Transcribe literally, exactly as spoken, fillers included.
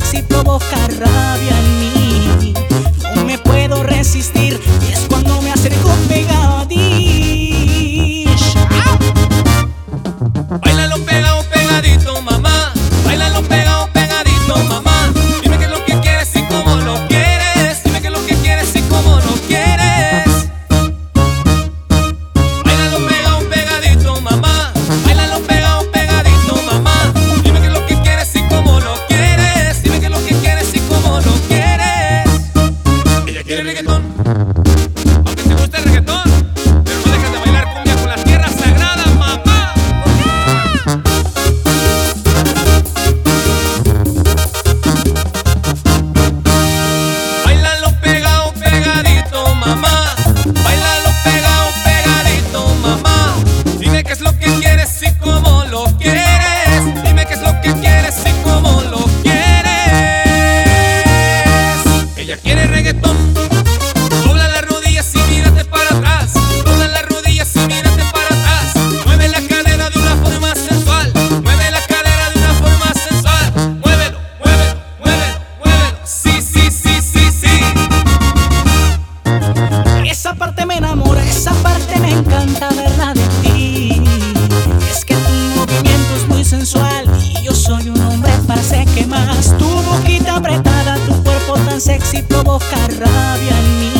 sexy provoca rabia en mí. No me puedo resistir y es cuando me acerco pegadish. Báilalo pegado, pegadito, mamá. Báilalo pegado, pegadito, mamá. Dime qué es lo que quieres y cómo lo quieres. Dime qué es lo que quieres y cómo lo quieres. Báilalo pegado, pegadito, mamá. Báilalo pegado, pegadito, mamá. Dime qué es lo que quieres y cómo lo quieres. Dime qué es lo que quieres y cómo lo quieres. Ella quiere reggaetón, aunque te gusta el reggaetón, pero no dejas de bailar cumbia con la tierra sagrada, mamá. Báilalo pegado, pegadito, mamá. Báilalo pegado, pegadito, mamá. Dime qué es lo que quieres y cómo lo quieres. Dime qué es lo que quieres y cómo lo quieres. Ella quiere reggaetón. Dobla las rodillas y mírate para atrás. Dobla las rodillas y mírate para atrás. Mueve la cadera de una forma sensual. Mueve la cadera de una forma sensual. Muévelo, muévelo, muévelo, muévelo. Sí, sí, sí, sí, sí. Esa parte me enamora, esa parte me encanta verla de ti. Es que tu movimiento es muy sensual y yo soy un hombre parce que más. Tu boquita apretada, tu cuerpo tan sexy provoca rabia en mí.